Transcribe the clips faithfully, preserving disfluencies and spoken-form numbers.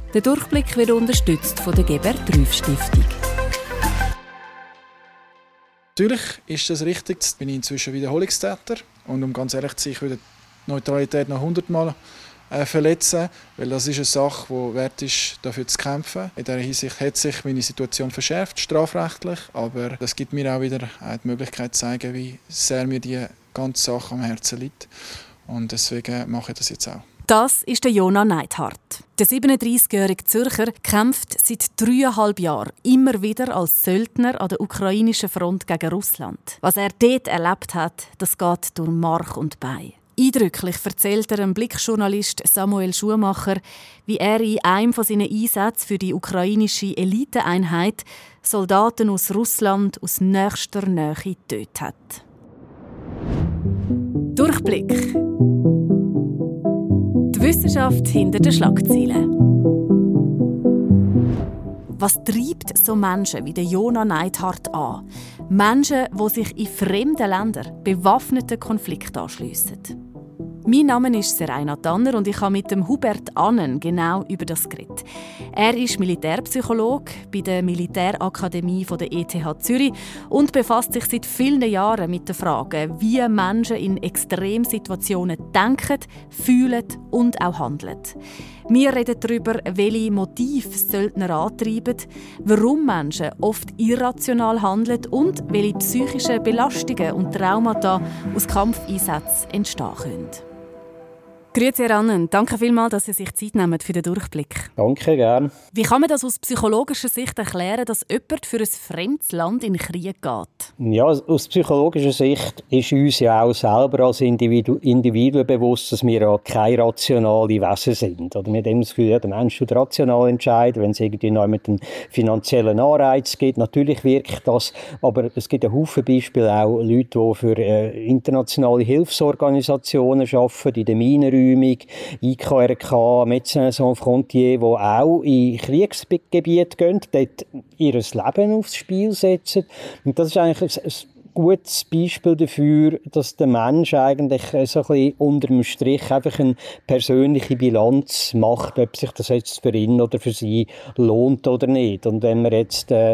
Der Durchblick wird unterstützt von der Gebert-Rüff-Stiftung. Natürlich ist das richtig. Jetzt bin ich inzwischen Wiederholungstäter. Und um ganz ehrlich zu sein, ich würde die Neutralität noch hundertmal äh, verletzen, weil das ist eine Sache, die wert ist, dafür zu kämpfen. In dieser Hinsicht hat sich meine Situation verschärft, strafrechtlich. Aber das gibt mir auch wieder äh, die Möglichkeit zu zeigen, wie sehr mir die ganze Sache am Herzen liegt. Und deswegen mache ich das jetzt auch. Das ist der Jonah Neidhardt. Der siebenunddreißigjährige Zürcher kämpft seit dreieinhalb Jahren immer wieder als Söldner an der ukrainischen Front gegen Russland. Was er dort erlebt hat, das geht durch Mark und Bein. Eindrücklich erzählt er dem Blickjournalist Samuel Schumacher, wie er in einem seiner Einsätze für die ukrainische Eliteeinheit Soldaten aus Russland aus nächster Nähe getötet hat. Durchblick. Die Wissenschaft hinter den Schlagzeilen. Was treibt so Menschen wie Jonah Neidhardt an? Menschen, die sich in fremden Ländern bewaffneten Konflikten anschliessen. Mein Name ist Serena Tanner und ich habe mit dem Hubert Annen genau über das geredet. Er ist Militärpsychologe bei der Militärakademie der E T H Zürich und befasst sich seit vielen Jahren mit der Frage, wie Menschen in Extremsituationen denken, fühlen und auch handeln. Wir reden darüber, welche Motive Söldner antreiben, warum Menschen oft irrational handeln und welche psychischen Belastungen und Traumata aus Kampfeinsätzen entstehen können. Grüezi, Herr Annen. Danke vielmals, dass Sie sich Zeit nehmen für den Durchblick. Danke, gerne. Wie kann man das aus psychologischer Sicht erklären, dass jemand für ein fremdes Land in den Krieg geht? Ja, aus psychologischer Sicht ist uns ja auch selber als Individu- Individuen bewusst, dass wir ja keine rationalen Wesen sind. Oder mit dem Gefühl, ja, der Mensch tut rational entscheiden, wenn es irgendwie noch mit einem finanziellen Anreiz gibt. Natürlich wirkt das, aber es gibt einen Haufen Beispiele auch Leute, die für äh, internationale Hilfsorganisationen arbeiten, in den Minenräumen, I K R K, Médecins Sans Frontières, die auch in Kriegsgebiete gehen, dort ihr Leben aufs Spiel setzen. Und das ist eigentlich ein gutes Beispiel dafür, dass der Mensch eigentlich so ein bisschen unter dem Strich einfach eine persönliche Bilanz macht, ob sich das jetzt für ihn oder für sie lohnt oder nicht. Und wenn man jetzt äh,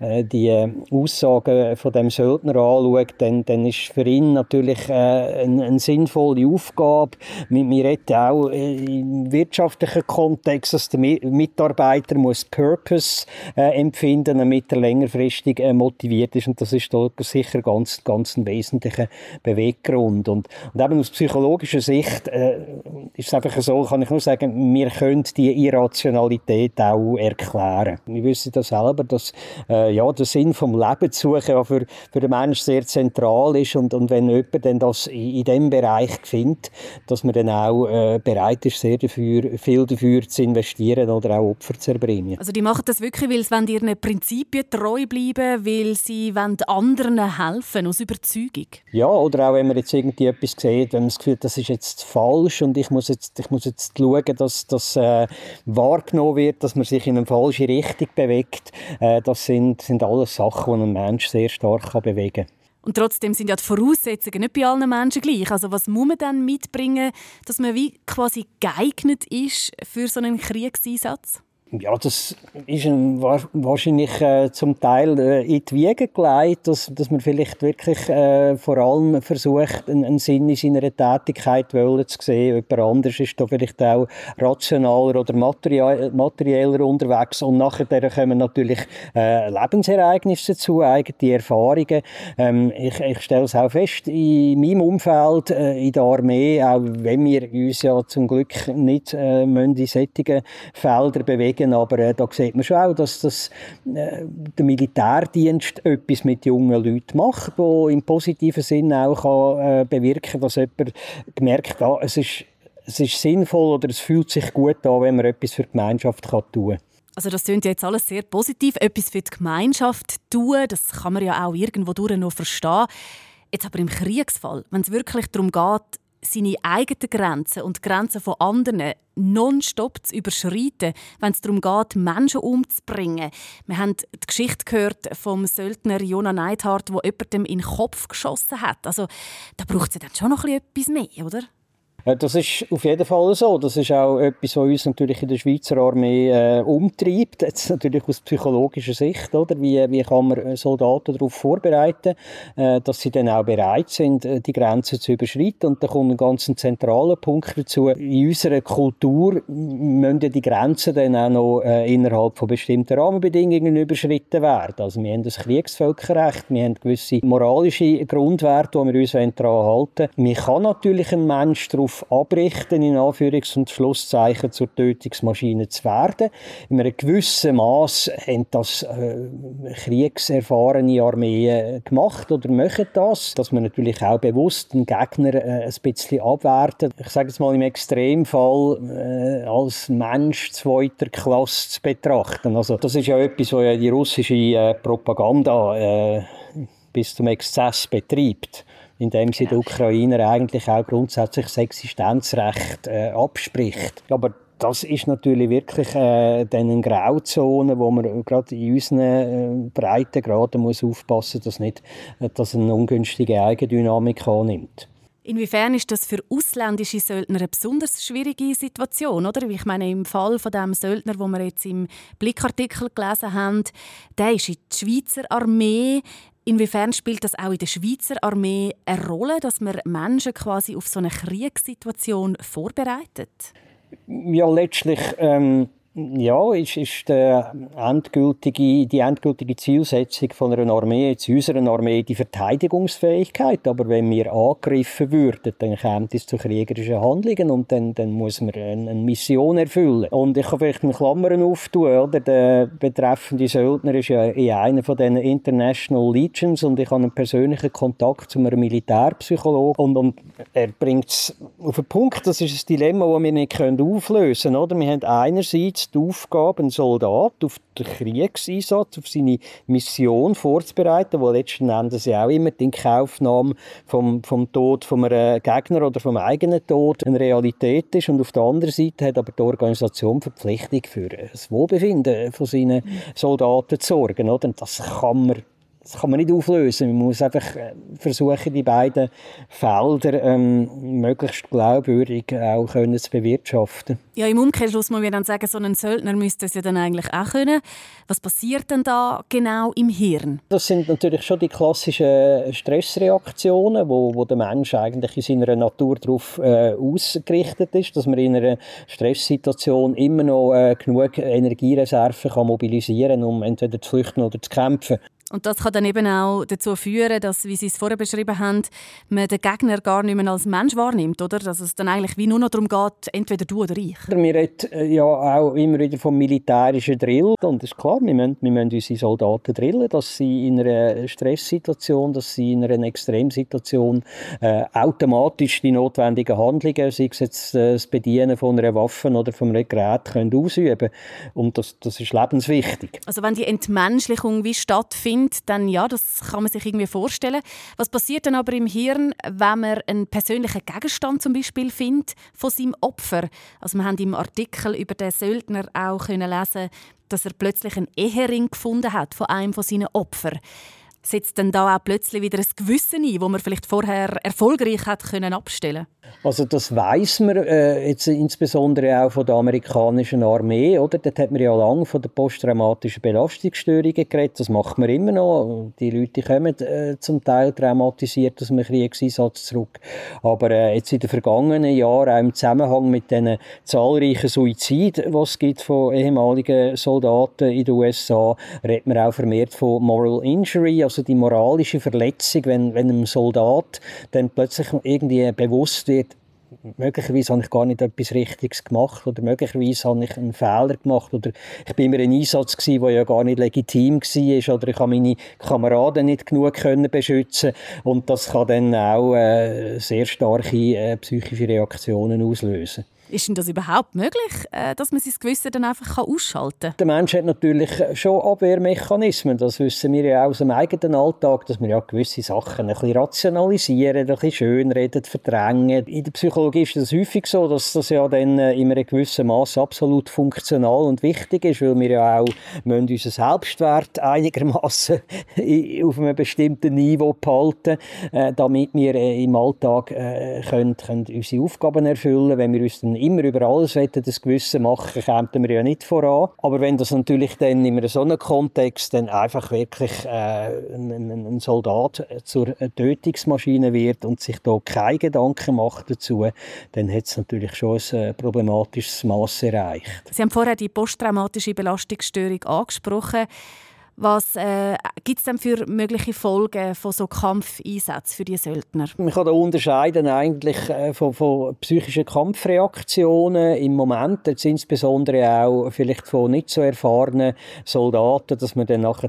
die Aussagen von dem Söldner anschaut, dann, dann ist für ihn natürlich äh, eine, eine sinnvolle Aufgabe. Wir, wir reden auch im wirtschaftlichen Kontext, dass der Mitarbeiter muss Purpose äh, empfinden, damit er längerfristig äh, motiviert ist. Und das ist da sicher ganz, ganz ein wesentlicher Beweggrund. Und, und eben aus psychologischer Sicht äh, ist es einfach so, kann ich nur sagen, wir können die Irrationalität auch erklären. Wir wissen das selber, dass äh, ja, der Sinn vom Leben zu suchen für, für den Menschen sehr zentral ist. Und, und wenn jemand dann das in, in diesem Bereich findet, dass man dann auch äh, bereit ist, sehr dafür, viel dafür zu investieren oder auch Opfer zu erbringen. Also die machen das wirklich, weil sie ihren Prinzipien treu bleiben, weil sie anderen helfen aus Überzeugung? Ja, oder auch wenn man jetzt irgendwie etwas sieht, wenn man das Gefühl hat, das ist jetzt falsch und ich muss jetzt, ich muss jetzt schauen, dass das äh, wahrgenommen wird, dass man sich in eine falsche Richtung bewegt. Äh, das sind, sind alles Sachen, die einen Menschen sehr stark kann bewegen kann. Und trotzdem sind ja die Voraussetzungen nicht bei allen Menschen gleich. Also was muss man dann mitbringen, dass man wie quasi geeignet ist für so einen Kriegseinsatz? Ja, das ist ein, wahrscheinlich äh, zum Teil äh, in die Wiege gelegt, dass, dass man vielleicht wirklich äh, vor allem versucht, einen, einen Sinn in seiner Tätigkeit zu sehen. Jemand anderes ist da vielleicht auch rationaler oder materiell, materieller unterwegs. Und nachher kommen natürlich äh, Lebensereignisse dazu, eigene Erfahrungen. Ähm, ich, ich stelle es auch fest, in meinem Umfeld, äh, in der Armee, auch wenn wir uns ja zum Glück nicht äh, in solchen Feldern bewegen, aber äh, da sieht man schon auch, dass das, äh, der Militärdienst etwas mit jungen Leuten macht, wo im positiven Sinn auch kann, äh, bewirken, dass jemand gemerkt hat, ah, es ist, es ist sinnvoll oder es fühlt sich gut an, wenn man etwas für die Gemeinschaft kann tun kann. Also das klingt ja jetzt alles sehr positiv, etwas für die Gemeinschaft tun, das kann man ja auch irgendwo durch noch verstehen. Jetzt aber im Kriegsfall, wenn es wirklich darum geht, seine eigenen Grenzen und die Grenzen von anderen nonstop zu überschreiten, wenn es darum geht, Menschen umzubringen. Wir haben die Geschichte gehört vom Söldner Jonah Neidhardt, der jemandem in den Kopf geschossen hat. Also da braucht es ja dann schon noch etwas mehr, oder? Das ist auf jeden Fall so. Das ist auch etwas, was uns natürlich in der Schweizer Armee äh, umtreibt. Jetzt natürlich aus psychologischer Sicht. Oder? Wie, wie kann man Soldaten darauf vorbereiten, äh, dass sie dann auch bereit sind, die Grenzen zu überschreiten. Und da kommt ein ganz zentraler Punkt dazu. In unserer Kultur müssen ja die Grenzen dann auch noch äh, innerhalb von bestimmten Rahmenbedingungen überschritten werden. Also wir haben das Kriegsvölkerrecht, wir haben gewisse moralische Grundwerte, die wir uns daran halten wollen. Man kann natürlich ein Mensch darauf abrichten, in Anführungs- und Schlusszeichen zur Tötungsmaschine zu werden. In einem gewissen Maß haben das äh, kriegserfahrene Armeen gemacht oder machen das, dass man natürlich auch bewusst den Gegner äh, ein bisschen abwertet. Ich sage jetzt mal im Extremfall äh, als Mensch zweiter Klasse zu betrachten. Also das ist ja etwas, was ja die russische äh, Propaganda äh, bis zum Exzess betreibt, indem sie den Ukrainer eigentlich auch grundsätzlich das Existenzrecht äh, abspricht. Aber das ist natürlich wirklich äh, dann eine Grauzone, wo man gerade in unseren äh, Breitengraden muss aufpassen muss, dass nicht äh, dass eine ungünstige Eigendynamik annimmt. Inwiefern ist das für ausländische Söldner eine besonders schwierige Situation, oder? Ich meine, im Fall von dem Söldner, den wir jetzt im Blickartikel gelesen haben, der ist in die Schweizer Armee. Inwiefern spielt das auch in der Schweizer Armee eine Rolle, dass man Menschen quasi auf so eine Kriegssituation vorbereitet? Ja, letztlich ähm, ja, ist, ist der endgültige, die endgültige Zielsetzung von einer Armee, jetzt unserer Armee, die Verteidigungsfähigkeit. Aber wenn wir angegriffen würden, dann käme es zu kriegerischen Handlungen und dann, dann muss man eine, eine Mission erfüllen. Und ich kann vielleicht eine Klammern auftun, oder? Der betreffende Söldner ist ja in einer von diesen International Legions und ich habe einen persönlichen Kontakt zu einem Militärpsychologen und, und er bringt es auf den Punkt, das ist ein Dilemma, das wir nicht auflösen können. Oder? Wir haben einerseits die Aufgabe, einen Soldat auf den Kriegseinsatz, auf seine Mission vorzubereiten, die letzten Endes ja auch immer die Inkaufnahme vom, vom Tod von einem Gegner oder vom eigenen Tod eine Realität ist. Und auf der anderen Seite hat aber die Organisation Verpflichtung für das Wohlbefinden von seinen Soldaten zu sorgen. Oder? Und das kann man Das kann man nicht auflösen. Man muss einfach versuchen, die beiden Felder ähm, möglichst glaubwürdig auch können zu bewirtschaften. Ja, im Umkehrschluss muss man dann sagen, so ein Söldner müsste es ja dann eigentlich auch können. Was passiert denn da genau im Hirn? Das sind natürlich schon die klassischen Stressreaktionen, wo, wo der Mensch eigentlich in seiner Natur darauf äh, ausgerichtet ist, dass man in einer Stresssituation immer noch äh, genug Energiereserven kann mobilisieren kann, um entweder zu flüchten oder zu kämpfen. Und das kann dann eben auch dazu führen, dass, wie Sie es vorher beschrieben haben, man den Gegner gar nicht mehr als Mensch wahrnimmt, oder? Dass es dann eigentlich wie nur noch darum geht, entweder du oder ich. Wir reden ja auch immer wieder vom militärischen Drill. Und es ist klar, wir müssen, wir müssen unsere Soldaten drillen, dass sie in einer Stresssituation, dass sie in einer Extremsituation äh, automatisch die notwendigen Handlungen, sei es jetzt äh, das Bedienen von einer Waffe oder von einem Gerät, können ausüben können. Und das, das ist lebenswichtig. Also wenn die Entmenschlichung wie stattfindet, dann ja, das kann man sich irgendwie vorstellen. Was passiert dann aber im Hirn, wenn man einen persönlichen Gegenstand zum Beispiel findet von seinem Opfer? Also wir haben im Artikel über den Söldner auch können lesen, dass er plötzlich einen Ehering gefunden hat von einem von seinen Opfern. Setzt dann da auch plötzlich wieder ein Gewissen ein, das man vielleicht vorher erfolgreich hat können abstellen? Also das weiss man äh, jetzt insbesondere auch von der amerikanischen Armee, oder? Dort hat man ja lange von der posttraumatischen Belastungsstörungen geredet. Das macht man immer noch. Die Leute kommen äh, zum Teil traumatisiert aus einem Kriegseinsatz zurück. Aber äh, jetzt in den vergangenen Jahren, auch im Zusammenhang mit den zahlreichen Suiziden, die es gibt von ehemaligen Soldaten in den U S A, redet man auch vermehrt von Moral Injury, also die moralische Verletzung, wenn, wenn einem Soldat dann plötzlich irgendwie bewusst wird, möglicherweise habe ich gar nicht etwas Richtiges gemacht oder möglicherweise habe ich einen Fehler gemacht oder ich bin immer in einem Einsatz gewesen, der ja gar nicht legitim war oder ich habe meine Kameraden nicht genug können beschützen und das kann dann auch äh, sehr starke äh, psychische Reaktionen auslösen. Ist denn das überhaupt möglich, dass man sein Gewissen dann einfach ausschalten kann? Der Mensch hat natürlich schon Abwehrmechanismen. Das wissen wir ja aus dem eigenen Alltag, dass wir ja gewisse Sachen ein bisschen rationalisieren, ein bisschen schönreden, verdrängen. In der Psychologie ist es häufig so, dass das ja dann in einem gewissen Maß absolut funktional und wichtig ist, weil wir ja auch unseren Selbstwert einigermaßen auf einem bestimmten Niveau behalten, damit wir im Alltag können, können unsere Aufgaben erfüllen können. Wenn wir uns dann immer über alles das Gewissen machen, kämen wir ja nicht voran. Aber wenn das natürlich dann in einem so einem Kontext dann einfach wirklich äh, ein, ein Soldat zur Tötungsmaschine wird und sich da keine Gedanken macht dazu, dann hat es natürlich schon ein problematisches Maß erreicht. Sie haben vorher die posttraumatische Belastungsstörung angesprochen. Was äh, gibt es denn für mögliche Folgen von so Kampfeinsätzen für die Söldner? Man kann da unterscheiden eigentlich äh, von, von psychischen Kampfreaktionen im Moment, jetzt insbesondere auch vielleicht von nicht so erfahrenen Soldaten, dass man dann nachher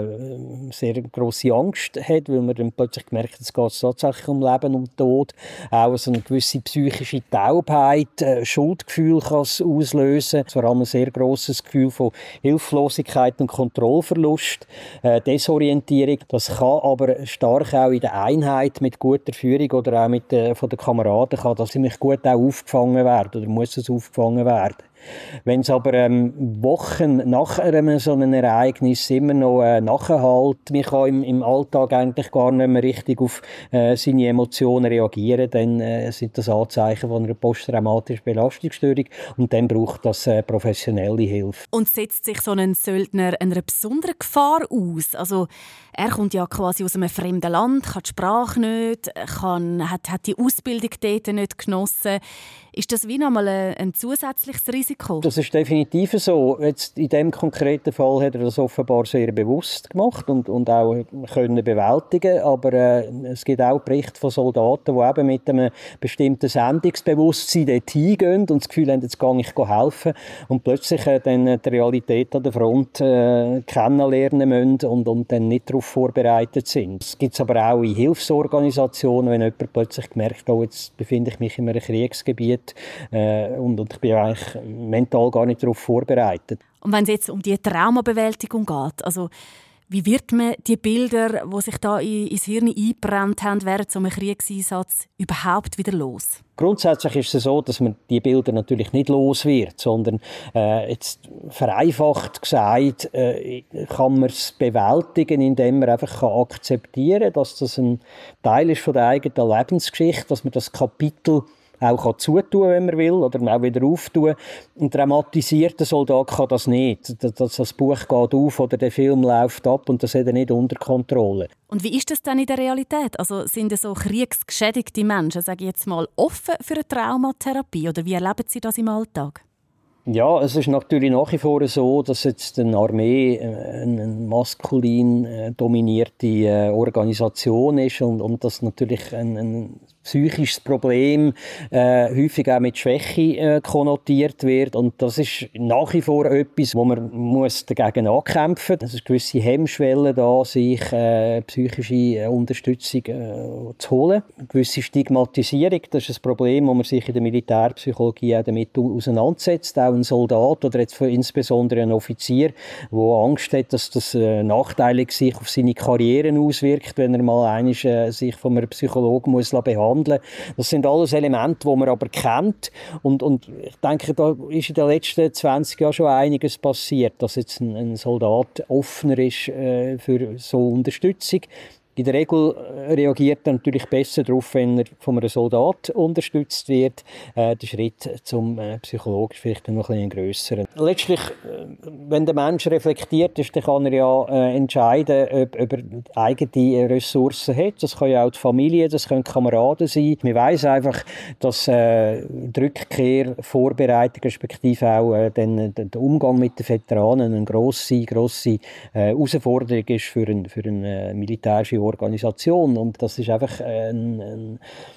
eben sehr grosse Angst hat, weil man dann plötzlich merkt, es geht tatsächlich um Leben und Tod. Auch so eine gewisse psychische Taubheit, äh, Schuldgefühl kann es auslösen, vor allem ein sehr grosses Gefühl von Hilflosigkeit und Kontrollverlust. Äh, Desorientierung. Das kann aber stark auch in der Einheit mit guter Führung oder auch mit äh, von den Kameraden kann das ziemlich gut auch aufgefangen werden oder muss es aufgefangen werden. Wenn es aber ähm, Wochen nach einem so einem Ereignis immer noch äh, nachhält, man kann im, im Alltag eigentlich gar nicht mehr richtig auf äh, seine Emotionen reagieren, dann äh, sind das Anzeichen von einer posttraumatischen Belastungsstörung und dann braucht das äh, professionelle Hilfe. Und setzt sich so ein Söldner einer besonderen Gefahr aus? Also er kommt ja quasi aus einem fremden Land, kann die Sprache nicht, kann, hat, hat die Ausbildung dort nicht genossen. Ist das wie nochmal ein, ein zusätzliches Risiko? Das ist definitiv so. Jetzt in diesem konkreten Fall hat er das offenbar sehr bewusst gemacht und, und auch können bewältigen. Aber äh, es gibt auch Berichte von Soldaten, die eben mit einem bestimmten Sendungsbewusstsein dort hingehen und das Gefühl haben, jetzt gehe ich helfen. Und plötzlich äh, dann die Realität an der Front äh, kennenlernen müssen und, und dann nicht darauf vorbereitet sind. Es gibt es aber auch in Hilfsorganisationen, wenn jemand plötzlich gemerkt hat, oh, jetzt befinde ich mich in einem Kriegsgebiet äh, und, und ich bin eigentlich mental gar nicht darauf vorbereitet. Und wenn es jetzt um die Traumabewältigung geht, also wie wird man die Bilder, die sich da ins Hirn eingebrannt haben während so einem Kriegseinsatz, überhaupt wieder los? Grundsätzlich ist es so, dass man die Bilder natürlich nicht los wird, sondern äh, jetzt vereinfacht gesagt äh, kann man es bewältigen, indem man einfach kann akzeptieren kann, dass das ein Teil ist von der eigenen Lebensgeschichte, dass man das Kapitel auch zutun kann, wenn man will, oder auch wieder auftun. Ein dramatisierter Soldat kann das nicht. Das, das Buch geht auf oder der Film läuft ab und das hat er nicht unter Kontrolle. Und wie ist das dann in der Realität? Also sind so kriegsgeschädigte Menschen, sage ich jetzt mal, offen für eine Traumatherapie oder wie erleben sie das im Alltag? Ja, es ist natürlich nach wie vor so, dass jetzt eine Armee eine maskulin äh, dominierte äh, Organisation ist und, und das natürlich ein, ein psychisches Problem äh, häufig auch mit Schwäche äh, konnotiert wird und das ist nach wie vor etwas, wo man muss dagegen ankämpfen muss. Es ist eine gewisse Hemmschwelle da, sich äh, psychische äh, Unterstützung äh, zu holen. Eine gewisse Stigmatisierung, das ist ein Problem, wo man sich in der Militärpsychologie auch damit auseinandersetzt. Auch ein Soldat oder jetzt insbesondere ein Offizier, der Angst hat, dass das äh, nachteilig sich auf seine Karriere auswirkt, wenn er mal einmal, äh, sich von einem Psychologen muss behandeln muss. Das sind alles Elemente, die man aber kennt. Und, und ich denke, da ist in den letzten zwanzig Jahren schon einiges passiert, dass jetzt ein, ein Soldat offener ist äh, für so Unterstützung. In der Regel reagiert er natürlich besser darauf, wenn er von einem Soldat unterstützt wird. Äh, der Schritt zum äh, Psychologen ist vielleicht noch ein bisschen grösser. Letztlich, wenn der Mensch reflektiert ist, dann kann er ja äh, entscheiden, ob, ob er eigene Ressourcen hat. Das kann ja auch die Familie, das können Kameraden sein. Man weiss einfach, dass äh, die Rückkehr, Vorbereitung, respektive auch äh, den, den Umgang mit den Veteranen eine grosse, grosse äh, Herausforderung ist für eine, für eine militärische Organisation. Und das ist einfach ein, ein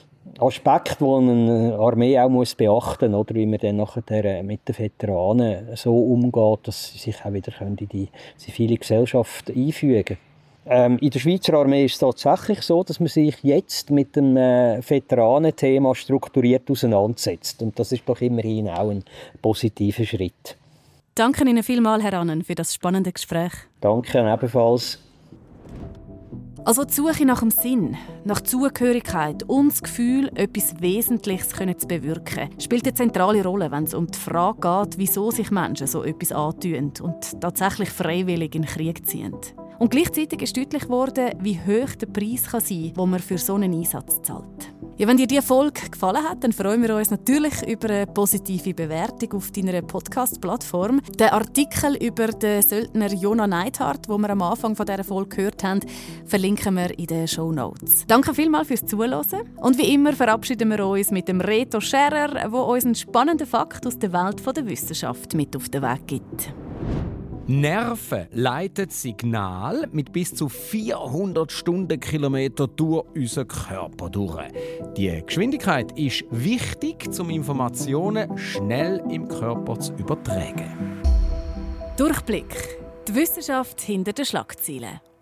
Aspekt, den eine Armee auch muss beachten muss, oder wie man dann nachher mit den Veteranen so umgeht, dass sie sich auch wieder in die zivile Gesellschaft einfügen können. Ähm, in der Schweizer Armee ist es tatsächlich so, dass man sich jetzt mit dem äh, Veteranenthema strukturiert auseinandersetzt. Und das ist doch immerhin auch ein positiver Schritt. Danke Ihnen vielmals, Herr Annen, für das spannende Gespräch. Danke ebenfalls. Also die Suche nach dem Sinn, nach Zugehörigkeit und das Gefühl, etwas Wesentliches zu bewirken, spielt eine zentrale Rolle, wenn es um die Frage geht, wieso sich Menschen so etwas antun und tatsächlich freiwillig in den Krieg ziehen. Und gleichzeitig ist deutlich geworden, wie hoch der Preis kann sein kann, den man für so einen Einsatz zahlt. Ja, wenn dir diese Folge gefallen hat, dann freuen wir uns natürlich über eine positive Bewertung auf deiner Podcast-Plattform. Den Artikel über den Söldner Jonah Neidhardt, den wir am Anfang dieser Folge gehört haben, verlinken wir in den Shownotes. Danke vielmals fürs Zuhören. Und wie immer verabschieden wir uns mit dem Reto Scherer, der uns einen spannenden Fakt aus der Welt der Wissenschaft mit auf den Weg gibt. Nerven leiten Signal mit bis zu vierhundert Stundenkilometer durch unseren Körper durch. Die Geschwindigkeit ist wichtig, um Informationen schnell im Körper zu übertragen. Durchblick. Die Wissenschaft hinter den Schlagzeilen.